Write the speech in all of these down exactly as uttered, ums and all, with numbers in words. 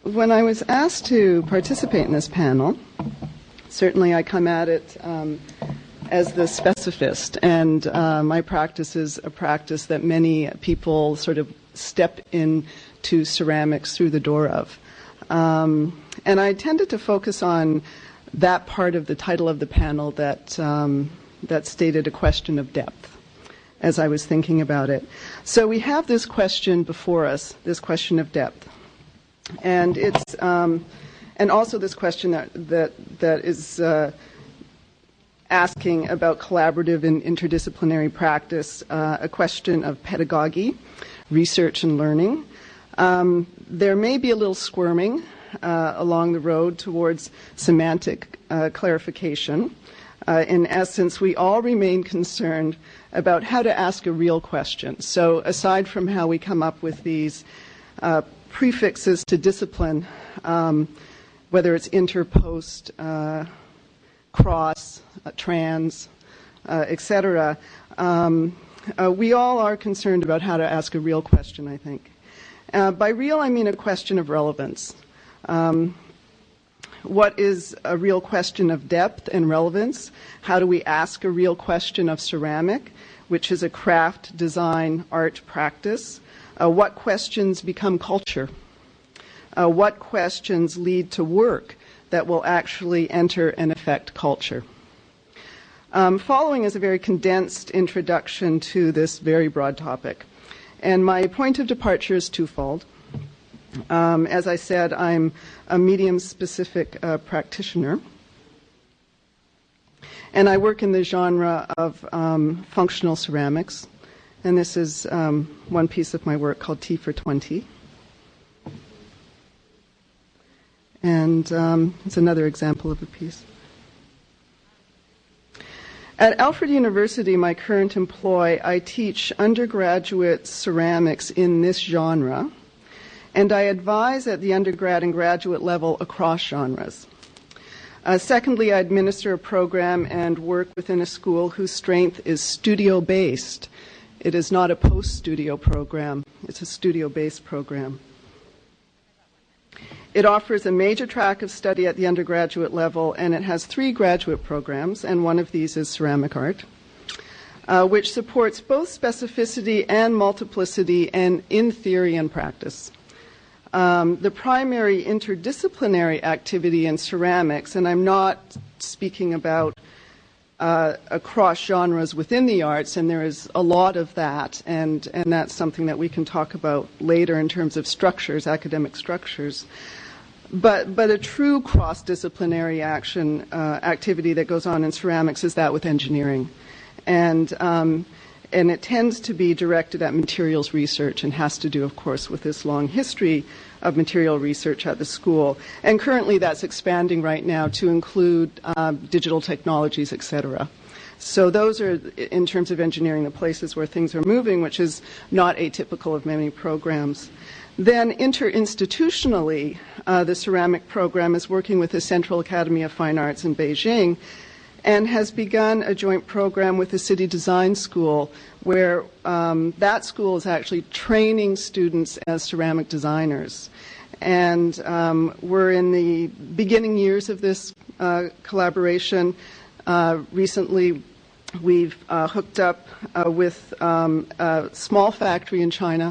when I was asked to participate in this panel, certainly I come at it um, as the specificist, and uh, my practice is a practice that many people sort of step into ceramics through the door of. Um, and I tended to focus on that part of the title of the panel that um, that stated a question of depth as I was thinking about it. So we have this question before us, this question of depth. And it's um, and also this question that that, that is uh, asking about collaborative and interdisciplinary practice, uh, a question of pedagogy, research and learning. Um, there may be a little squirming uh, along the road towards semantic uh, clarification. Uh, in essence, we all remain concerned about how to ask a real question. So aside from how we come up with these uh, prefixes to discipline, um, whether it's inter, post, uh, cross, uh, trans, uh, et cetera, um, uh, we all are concerned about how to ask a real question, I think. Uh, by real, I mean a question of relevance. Um, what is a real question of depth and relevance? How do we ask a real question of ceramic, which is a craft, design, art practice? Uh, what questions become culture? Uh, what questions lead to work that will actually enter and affect culture? Um, following is a very condensed introduction to this very broad topic. And my point of departure is twofold. Um, as I said, I'm a medium-specific uh, practitioner. And I work in the genre of um, functional ceramics. And this is um, one piece of my work called T for twenty. And um, it's another example of a piece. At Alfred University, my current employ, I teach undergraduate ceramics in this genre, and I advise at the undergrad and graduate level across genres. Uh, secondly, I administer a program and work within a school whose strength is studio-based. It is not a post-studio program. It's a studio-based program. It offers a major track of study at the undergraduate level, and it has three graduate programs, and one of these is ceramic art, uh, which supports both specificity and multiplicity and in theory and practice. Um, the primary interdisciplinary activity in ceramics, and I'm not speaking about uh, across genres within the arts, and there is a lot of that, and, and that's something that we can talk about later in terms of structures, academic structures. But, but a true cross-disciplinary action uh, activity that goes on in ceramics is that with engineering. And, um, and it tends to be directed at materials research and has to do, of course, with this long history of material research at the school. And currently that's expanding right now to include uh, digital technologies, et cetera. So those are, in terms of engineering, the places where things are moving, which is not atypical of many programs. Then interinstitutionally, uh, the ceramic program is working with the Central Academy of Fine Arts in Beijing and has begun a joint program with the City Design School where um, that school is actually training students as ceramic designers. And um, we're in the beginning years of this uh, collaboration. Uh, recently, we've uh, hooked up uh, with um, a small factory in China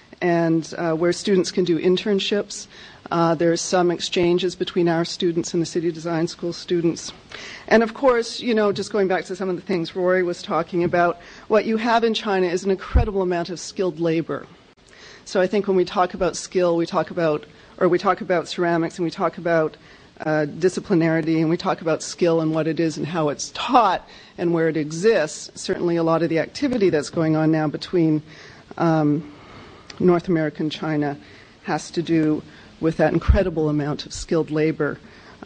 and uh, where students can do internships. Uh, there's some exchanges between our students and the City Design School students. And of course, you know, just going back to some of the things Rory was talking about, what you have in China is an incredible amount of skilled labor. So I think when we talk about skill, we talk about, or we talk about ceramics and we talk about uh, disciplinarity and we talk about skill and what it is and how it's taught and where it exists. Certainly a lot of the activity that's going on now between um, North America and China has to do with that incredible amount of skilled labor.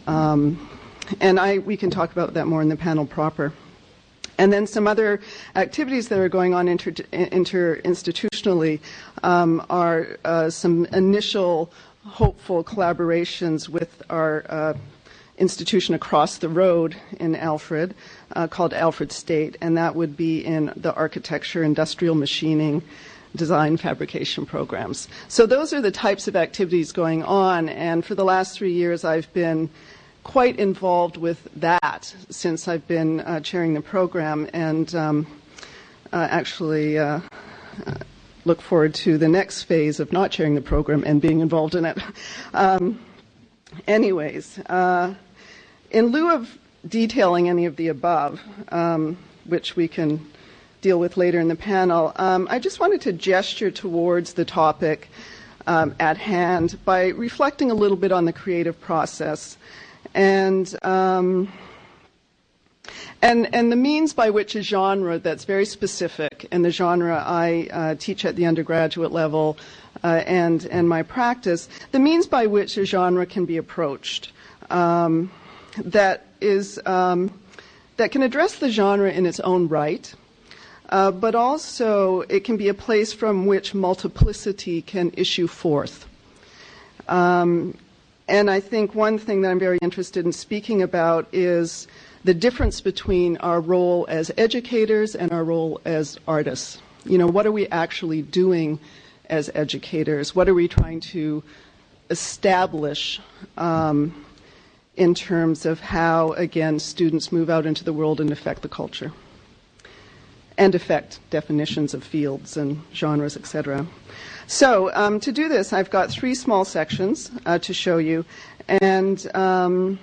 Um, and I, we can talk about that more in the panel proper. And then some other activities that are going on inter, inter-institutionally um, are uh, some initial hopeful collaborations with our uh, institution across the road in Alfred uh, called Alfred State, and that would be in the architecture, industrial machining, design fabrication programs. So those are the types of activities going on, and for the last three years I've been quite involved with that since I've been uh, chairing the program, and um, uh, actually uh, uh, look forward to the next phase of not chairing the program and being involved in it. Um, anyways, uh, in lieu of detailing any of the above, um, which we can deal with later in the panel, um, I just wanted to gesture towards the topic um, at hand by reflecting a little bit on the creative process and um, and and the means by which a genre that's very specific, and the genre I uh, teach at the undergraduate level uh, and and my practice, the means by which a genre can be approached um, that is um, that can address the genre in its own right. Uh, but also it can be a place from which multiplicity can issue forth. Um, and I think one thing that I'm very interested in speaking about is the difference between our role as educators and our role as artists. You know, what are we actually doing as educators? What are we trying to establish um, in terms of how, again, students move out into the world and affect the culture? And affect definitions of fields and genres, et cetera. So um, to do this, I've got three small sections uh, to show you, and um,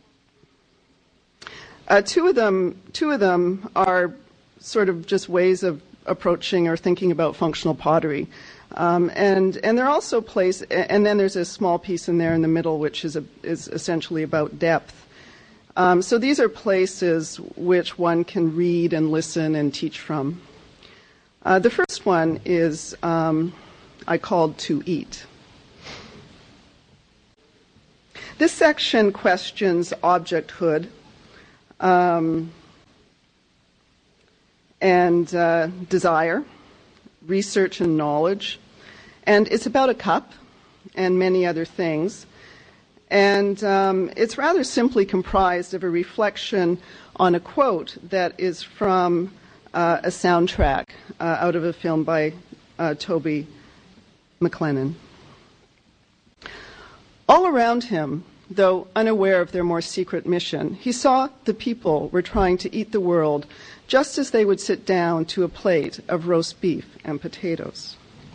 uh, two of them, two of them are sort of just ways of approaching or thinking about functional pottery, um, and and they're also placed. And then there's a small piece in there in the middle, which is a, is essentially about depth. Um, so these are places which one can read and listen and teach from. Uh, the first one is um, I called To Eat. This section questions objecthood um, and uh, desire, research and knowledge, and it's about a cup and many other things. And um, it's rather simply comprised of a reflection on a quote that is from uh, a soundtrack uh, out of a film by uh, Toby McLennan. All around him, though unaware of their more secret mission, he saw the people were trying to eat the world just as they would sit down to a plate of roast beef and potatoes.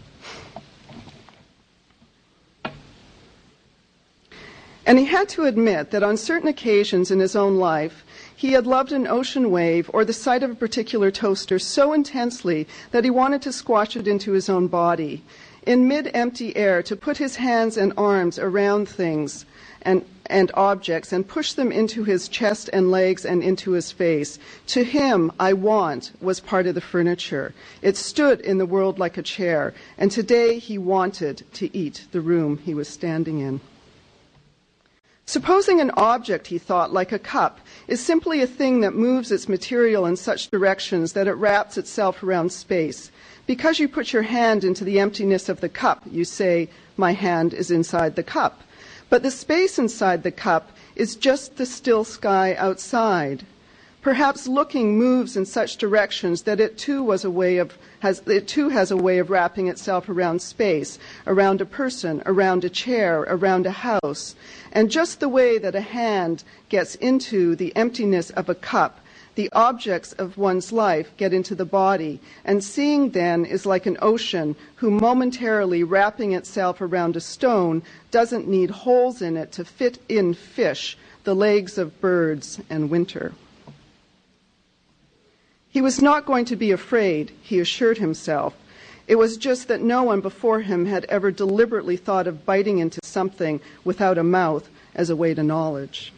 And he had to admit that on certain occasions in his own life, he had loved an ocean wave or the sight of a particular toaster so intensely that he wanted to squash it into his own body, in mid-empty air, to put his hands and arms around things and, and objects and push them into his chest and legs and into his face. To him, I want was part of the furniture. It stood in the world like a chair, and today he wanted to eat the room he was standing in. Supposing an object, he thought, like a cup, is simply a thing that moves its material in such directions that it wraps itself around space. Because you put your hand into the emptiness of the cup, you say, my hand is inside the cup. But the space inside the cup is just the still sky outside. Perhaps looking moves in such directions that it too was a way of has it too has a way of wrapping itself around space, around a person, around a chair, around a house. And just the way that a hand gets into the emptiness of a cup, the objects of one's life get into the body. And seeing then is like an ocean who, momentarily wrapping itself around a stone, doesn't need holes in it to fit in fish, the legs of birds, and winter. He was not going to be afraid, he assured himself. It was just that no one before him had ever deliberately thought of biting into something without a mouth as a way to knowledge.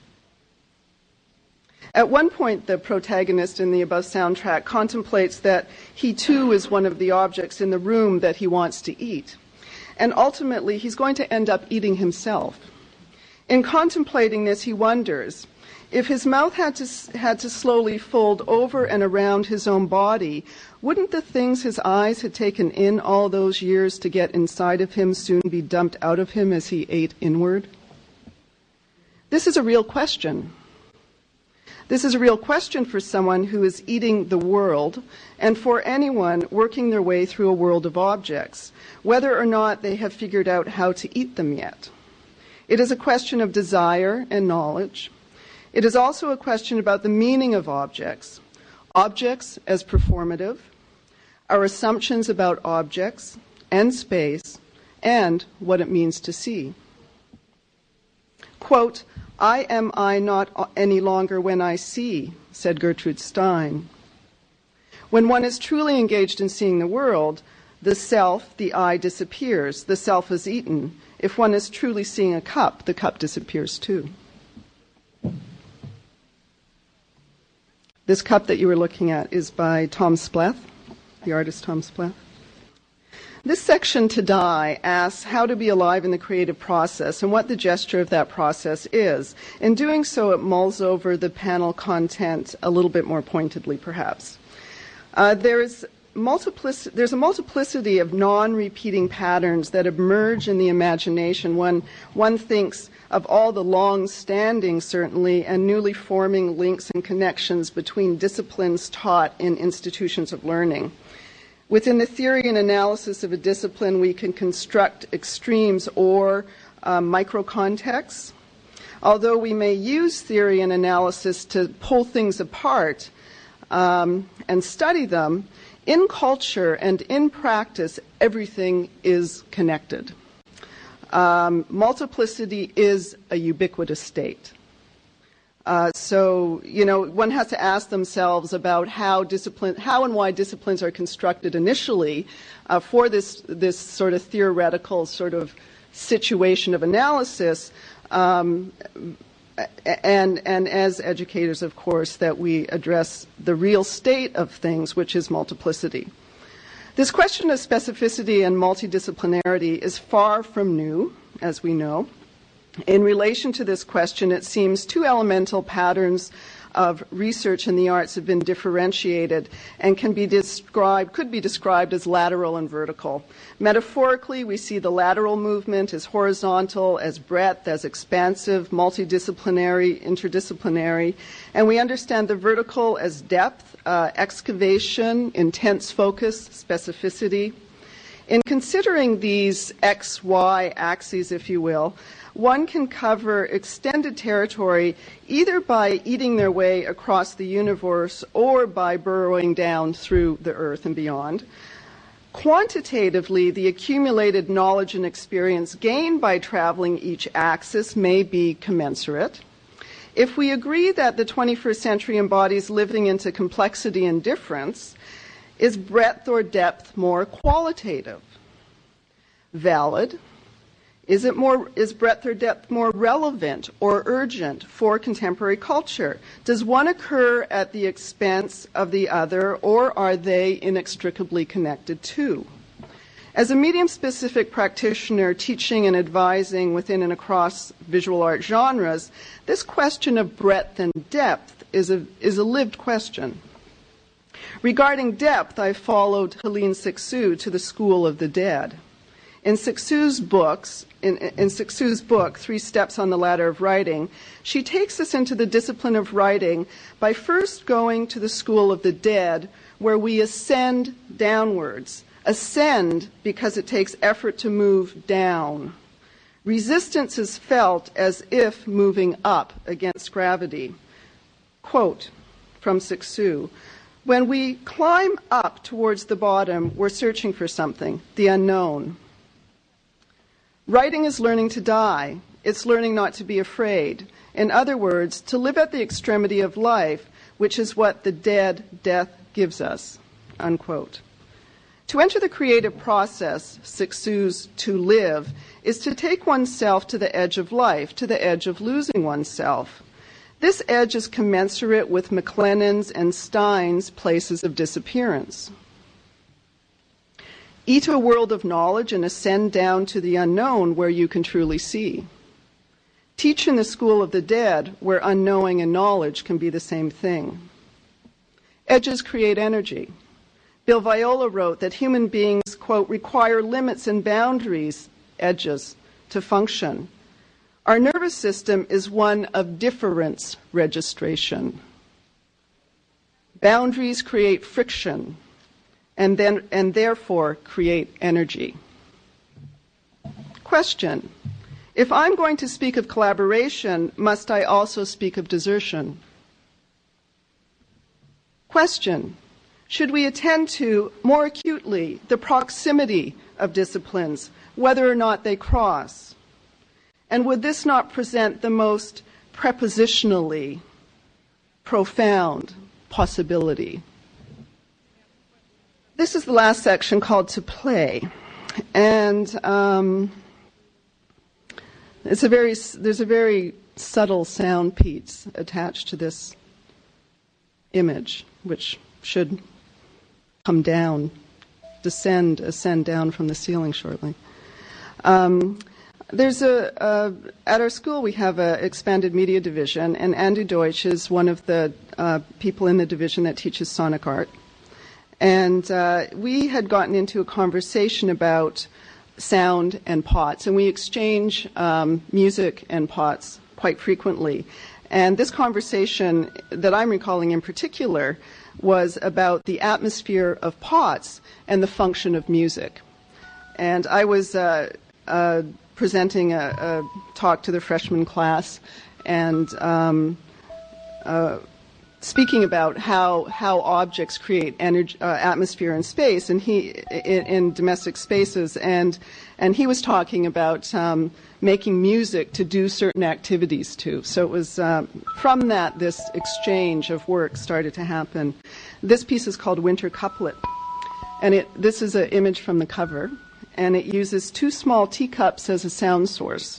At one point, the protagonist in the above soundtrack contemplates that he too is one of the objects in the room that he wants to eat. And ultimately, he's going to end up eating himself. In contemplating this, he wonders, if his mouth had to, had to slowly fold over and around his own body, wouldn't the things his eyes had taken in all those years to get inside of him soon be dumped out of him as he ate inward? This is a real question. This is a real question for someone who is eating the world and for anyone working their way through a world of objects, whether or not they have figured out how to eat them yet. It is a question of desire and knowledge. It is also a question about the meaning of objects, objects as performative, our assumptions about objects and space, and what it means to see. Quote, "I am I not any longer when I see," said Gertrude Stein. When one is truly engaged in seeing the world, the self, the I, disappears. The self is eaten. If one is truly seeing a cup, the cup disappears too. This cup that you were looking at is by Tom Spleth, the artist Tom Spleth. This section, To Die, asks how to be alive in the creative process and what the gesture of that process is. In doing so, it mulls over the panel content a little bit more pointedly, perhaps. Uh, there's, multiplic- there's a multiplicity of non-repeating patterns that emerge in the imagination when one thinks of all the long-standing, certainly, and newly forming links and connections between disciplines taught in institutions of learning. Within the theory and analysis of a discipline, we can construct extremes or uh, micro-contexts. Although we may use theory and analysis to pull things apart um, and study them, in culture and in practice, everything is connected. Um, multiplicity is a ubiquitous state. Uh, so, you know, one has to ask themselves about how discipline, how and why disciplines are constructed initially uh, for this this sort of theoretical sort of situation of analysis, um, and and as educators, of course, that we address the real state of things, which is multiplicity. This question of specificity and multidisciplinarity is far from new, as we know. In relation to this question, it seems two elemental patterns of research in the arts have been differentiated and can be described, could be described as lateral and vertical. Metaphorically, we see the lateral movement as horizontal, as breadth, as expansive, multidisciplinary, interdisciplinary, and we understand the vertical as depth, uh, excavation, intense focus, specificity. In considering these X Y axes, if you will, one can cover extended territory either by eating their way across the universe or by burrowing down through the earth and beyond. Quantitatively, the accumulated knowledge and experience gained by traveling each axis may be commensurate. If we agree that the twenty-first century embodies living into complexity and difference, is breadth or depth more qualitative? Valid. Is it more, is breadth or depth more relevant or urgent for contemporary culture? Does one occur at the expense of the other, or are they inextricably connected too? As a medium-specific practitioner teaching and advising within and across visual art genres, this question of breadth and depth is a, is a lived question. Regarding depth, I followed Helene Cixous to the School of the Dead. In Cixous' books, in, in Cixous' book, Three Steps on the Ladder of Writing, she takes us into the discipline of writing by first going to the School of the Dead, where we ascend downwards. Ascend because it takes effort to move down. Resistance is felt as if moving up against gravity. Quote from Cixous, "When we climb up towards the bottom, we're searching for something, the unknown. Writing is learning to die. It's learning not to be afraid. In other words, to live at the extremity of life, which is what the dead death gives us." Unquote. To enter the creative process, Cixous' to live, is to take oneself to the edge of life, to the edge of losing oneself. This edge is commensurate with McLennan's and Stein's places of disappearance. Eat a world of knowledge and ascend down to the unknown where you can truly see. Teach in the School of the Dead where unknowing and knowledge can be the same thing. Edges create energy. Bill Viola wrote that human beings, quote, require limits and boundaries, edges, to function. Our nervous system is one of difference registration. Boundaries create friction and then and therefore create energy. Question: if I'm going to speak of collaboration, must I also speak of desertion? Question: should we attend to more acutely the proximity of disciplines, whether or not they cross? And would this not present the most prepositionally profound possibility? This is the last section called To Play. And um, it's a very, there's a very subtle sound piece attached to this image, which should come down, descend, ascend down from the ceiling shortly. Um, there's a, uh, at our school we have an expanded media division, and Andy Deutsch is one of the uh, people in the division that teaches sonic art. And uh, we had gotten into a conversation about sound and pots, and we exchange um, music and pots quite frequently. And this conversation that I'm recalling in particular was about the atmosphere of pots and the function of music. And I was uh, uh, presenting a, a talk to the freshman class and um, uh, speaking about how how objects create energy, uh, atmosphere and space, and he in, in domestic spaces, and and he was talking about um, making music to do certain activities to. So it was uh, from that this exchange of work started to happen. This piece is called Winter Couplet, and it this is an image from the cover, and it uses two small teacups as a sound source.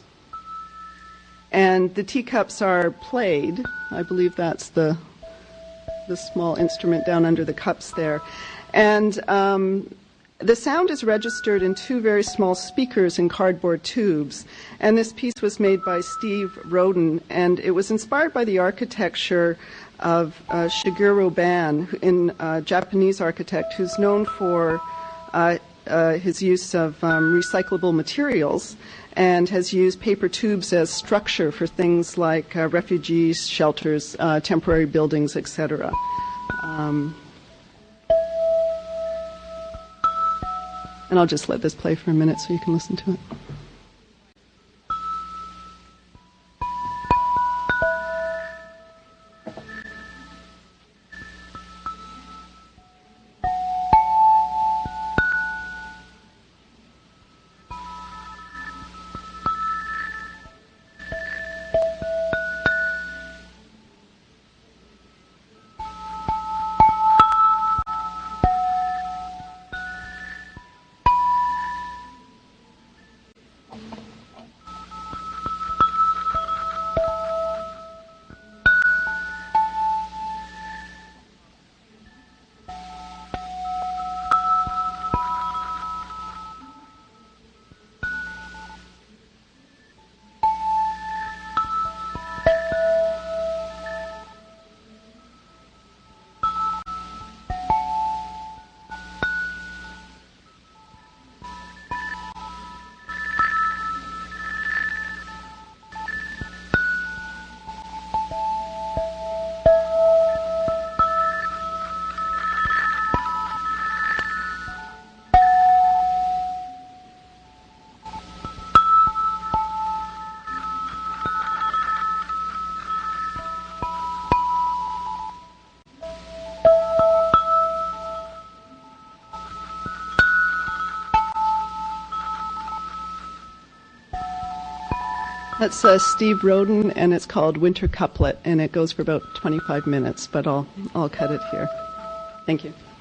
And the teacups are played. I believe that's the the small instrument down under the cups there. And um, the sound is registered in two very small speakers in cardboard tubes. And this piece was made by Steve Roden, and it was inspired by the architecture of uh, Shigeru Ban, in uh, Japanese architect who's known for uh, uh, his use of um, recyclable materials, and has used paper tubes as structure for things like uh, refugee shelters, uh, temporary buildings, et cetera. Um, and I'll just let this play for a minute so you can listen to it. That's uh, Steve Roden, and it's called Winter Couplet, and it goes for about twenty-five minutes, but I'll I'll cut it here. Thank you.